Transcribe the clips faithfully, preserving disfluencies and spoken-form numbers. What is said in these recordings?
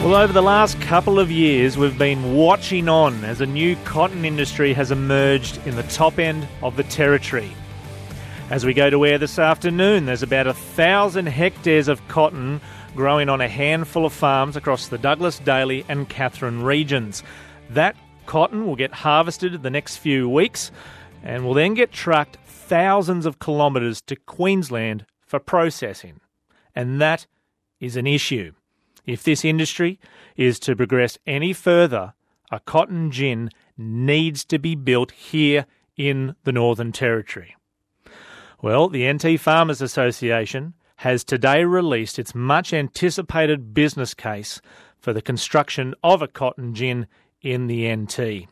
Well, over the last couple of years, we've been watching on as a new cotton industry has emerged in the top end of the territory. As we go to air this afternoon, there's about a thousand hectares of cotton growing on a handful of farms across the Douglas, Daly and Katherine regions. That cotton will get harvested in the next few weeks and will then get trucked thousands of kilometres to Queensland for processing. And that is an issue. If this industry is to progress any further, a cotton gin needs to be built here in the Northern Territory. Well, the N T Farmers Association has today released its much-anticipated business case for the construction of a cotton gin in the N T.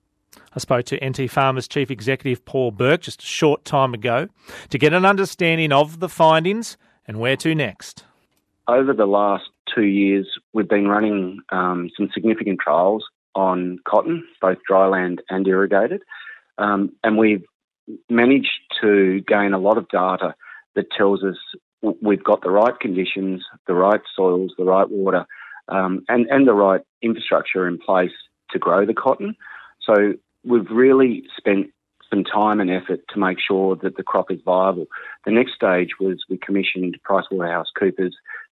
I spoke to N T Farmers Chief Executive Paul Burke just a short time ago to get an understanding of the findings and where to next. Over the last two years, we've been running um, some significant trials on cotton, both dryland and irrigated, um, and we've managed to gain a lot of data that tells us we've got the right conditions, the right soils, the right water, um, and, and the right infrastructure in place to grow the cotton. So we've really spent some time and effort to make sure that the crop is viable. The next stage was we commissioned PricewaterhouseCoopers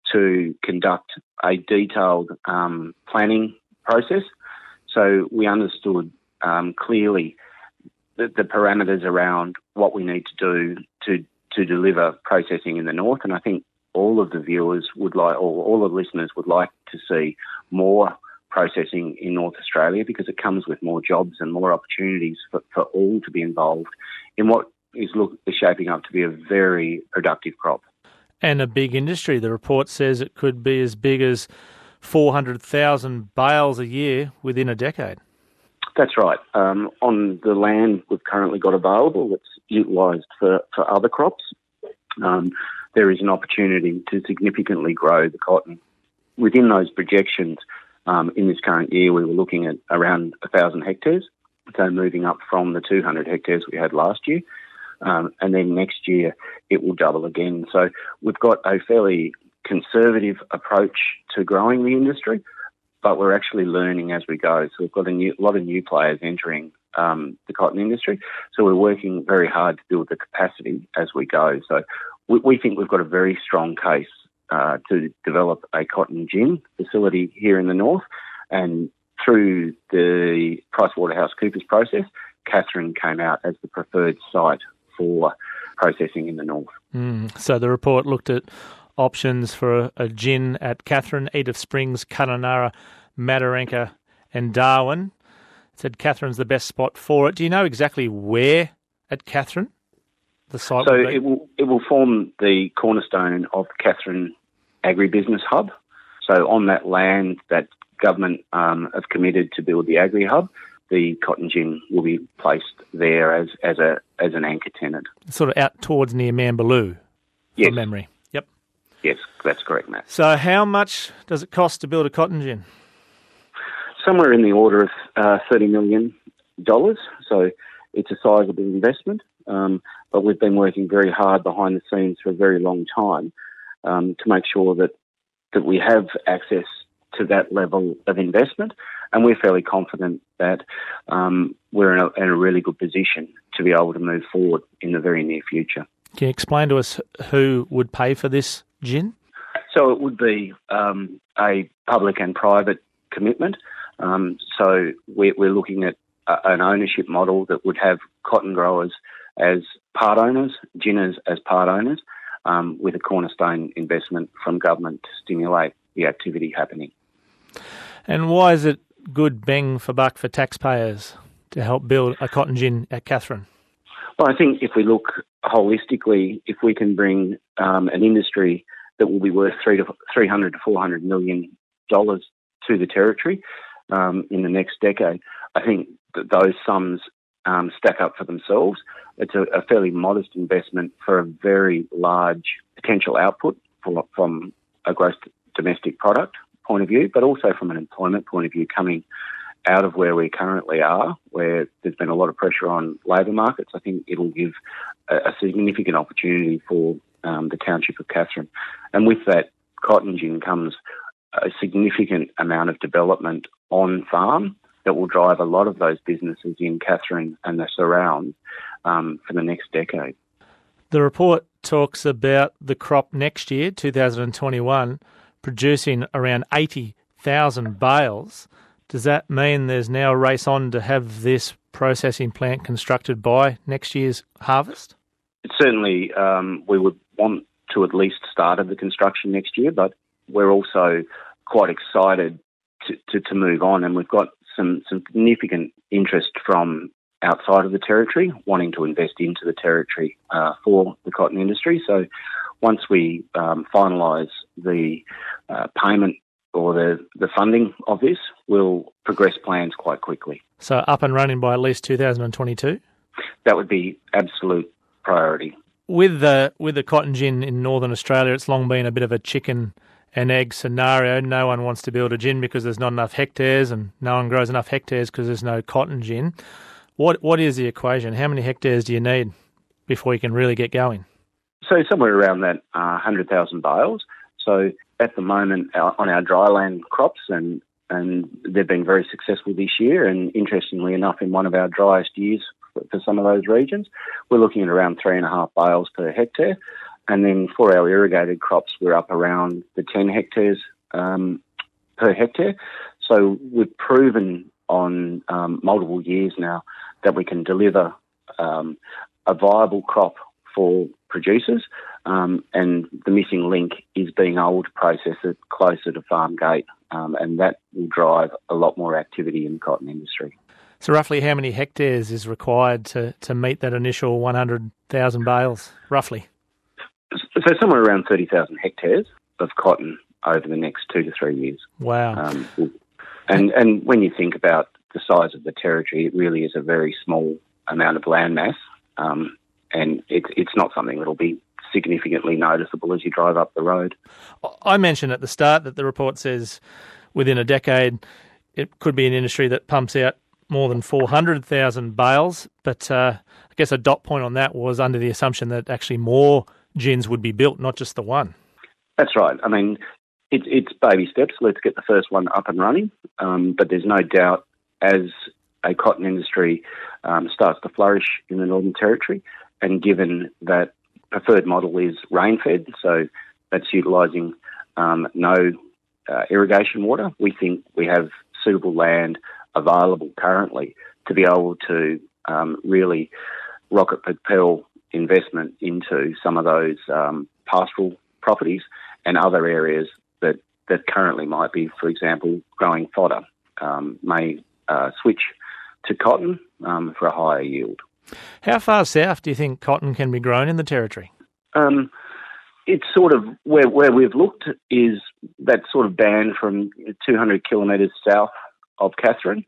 to conduct a detailed um, planning process. So we understood um, clearly the, the parameters around what we need to do to to deliver processing in the north. And I think all of the viewers would like, or all the listeners would like to see more processing in North Australia because it comes with more jobs and more opportunities for, for all to be involved in what is, look, is shaping up to be a very productive crop. And a big industry. The report says it could be as big as four hundred thousand bales a year within a decade. That's right. Um, on the land we've currently got available, it's utilised for, for other crops. Um, there is an opportunity to significantly grow the cotton. Within those projections, um, in this current year, we were looking at around one thousand hectares, so moving up from the two hundred hectares we had last year. Um, and then next year it will double again. So we've got a fairly conservative approach to growing the industry, but we're actually learning as we go. So we've got a, new, a lot of new players entering um, the cotton industry. So we're working very hard to build the capacity as we go. So we, we think we've got a very strong case uh, to develop a cotton gin facility here in the north. And through the PricewaterhouseCoopers process, Katherine came out as the preferred site for processing in the north. Mm, so the report looked at options for a, a gin at Katherine, Edith Springs, Kununurra, Mataranka and Darwin. It said Katherine's the best spot for it. Do you know exactly where at Katherine the site so will be? it will it will form the cornerstone of the Katherine Agribusiness Hub. So on that land that government um, have committed to build the Agri Hub, the cotton gin will be placed there as, as a as an anchor tenant. Sort of out towards near Mambaloo, yes. from memory. Yep. Yes, that's correct, Matt. So how much does it cost to build a cotton gin? Somewhere in the order of uh, thirty million dollars. So it's a sizable investment, um, but we've been working very hard behind the scenes for a very long time um, to make sure that, that we have access to that level of investment, and we're fairly confident that um, we're in a, in a really good position to be able to move forward in the very near future. Can you explain to us who would pay for this gin? So it would be um, a public and private commitment. Um, so we're, we're looking at a, an ownership model that would have cotton growers as part owners, ginners as part owners, um, with a cornerstone investment from government to stimulate the activity happening. And why is it good bang for buck for taxpayers to help build a cotton gin at Katherine? Well, I think if we look holistically, if we can bring um, an industry that will be worth three to three hundred to four hundred million dollars to the territory um, in the next decade, I think that those sums um, stack up for themselves. It's a, a fairly modest investment for a very large potential output from, from a gross domestic product point of view, but also from an employment point of view, coming out of where we currently are, where there's been a lot of pressure on labour markets. I think it'll give a, a significant opportunity for um, the township of Katherine. And with that cotton gin comes a significant amount of development on farm that will drive a lot of those businesses in Katherine and the surrounds um, for the next decade. The report talks about the crop next year, two thousand twenty-one, producing around eighty thousand bales. Does that mean there's now a race on to have this processing plant constructed by next year's harvest? Certainly, um, we would want to at least start the construction next year, but we're also quite excited to, to, to move on, and we've got some, some significant interest from outside of the Territory wanting to invest into the Territory uh, for the cotton industry. So once we um, finalise the uh, payment or the, the funding of this, we'll progress plans quite quickly. So up and running by at least two thousand twenty-two? That would be absolute priority. With the, with the cotton gin in Northern Australia, it's long been a bit of a chicken and egg scenario. No one wants to build a gin because there's not enough hectares, and no one grows enough hectares because there's no cotton gin. What What is the equation? How many hectares do you need before you can really get going? So somewhere around that uh, one hundred thousand bales. So at the moment our, on our dryland crops, and, and they've been very successful this year, and interestingly enough in one of our driest years for, for some of those regions, we're looking at around three and a half bales per hectare. And then for our irrigated crops, we're up around the ten hectares um, per hectare. So we've proven on um, multiple years now that we can deliver um, a viable crop for producers, um, and the missing link is being able to process it closer to farm gate, um, and that will drive a lot more activity in the cotton industry. So roughly how many hectares is required to, to meet that initial one hundred thousand bales, roughly? So somewhere around thirty thousand hectares of cotton over the next two to three years. Wow. Um, and, and when you think about the size of the Territory, it really is a very small amount of land mass, um, and it's it's not something that'll be significantly noticeable as you drive up the road. I mentioned at the start that the report says within a decade it could be an industry that pumps out more than four hundred thousand bales, but uh, I guess a dot point on that was under the assumption that actually more gins would be built, not just the one. That's right. I mean, it, it's baby steps. Let's get the first one up and running, um, but there's no doubt as a cotton industry um, starts to flourish in the Northern Territory, and given that preferred model is rain-fed, so that's utilising um, no uh, irrigation water, we think we have suitable land available currently to be able to um, really rocket propel investment into some of those um, pastoral properties and other areas that, that currently might be, for example, growing fodder, um, may uh, switch to cotton um, for a higher yield. How far south do you think cotton can be grown in the Territory? Um, it's sort of where where we've looked is that sort of band from two hundred kilometres south of Katherine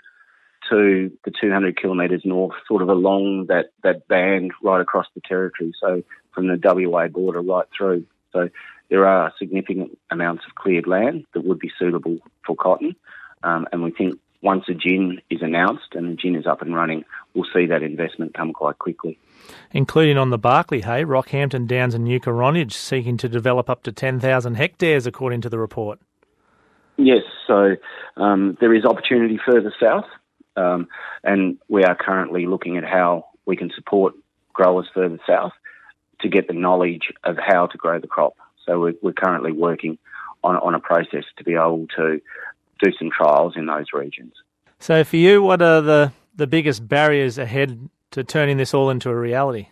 to the two hundred kilometres north, sort of along that, that band right across the Territory, so from the W A border right through. So there are significant amounts of cleared land that would be suitable for cotton, um, and we think once a gin is announced and the gin is up and running, we'll see that investment come quite quickly. Including on the Barkly Hay, Rockhampton Downs and New Coronage seeking to develop up to ten thousand hectares, according to the report. Yes, so um, there is opportunity further south, um, and we are currently looking at how we can support growers further south to get the knowledge of how to grow the crop. So we're, we're currently working on, on a process to be able to do some trials in those regions. So for you, what are the, the biggest barriers ahead to turning this all into a reality?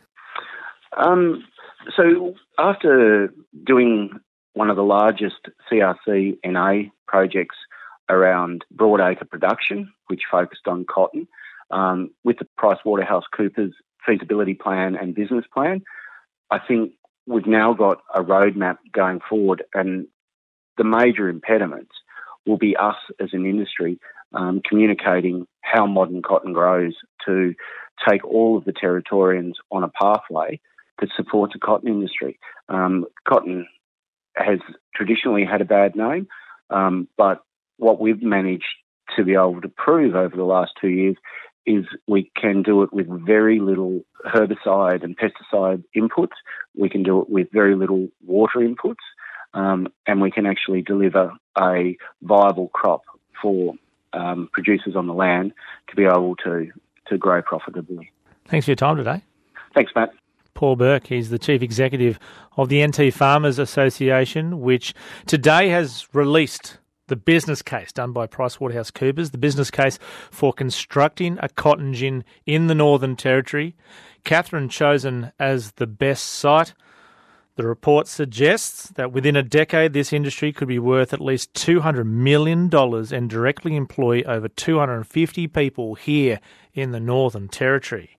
Um, so after doing one of the largest C R C N A projects around broadacre production, which focused on cotton, um, with the PricewaterhouseCoopers feasibility plan and business plan, I think we've now got a roadmap going forward, and the major impediments will be us as an industry um, communicating how modern cotton grows to take all of the Territorians on a pathway that supports a cotton industry. Um, cotton has traditionally had a bad name, um, but what we've managed to be able to prove over the last two years is we can do it with very little herbicide and pesticide inputs. We can do it with very little water inputs. um, and we can actually deliver a viable crop for um, producers on the land to be able to, to grow profitably. Thanks for your time today. Thanks, Matt. Paul Burke, he's the Chief Executive of the N T Farmers Association, which today has released the business case done by PricewaterhouseCoopers, the business case for constructing a cotton gin in the Northern Territory. Katherine chosen as the best site. The report suggests that within a decade, this industry could be worth at least two hundred million dollars and directly employ over two hundred fifty people here in the Northern Territory.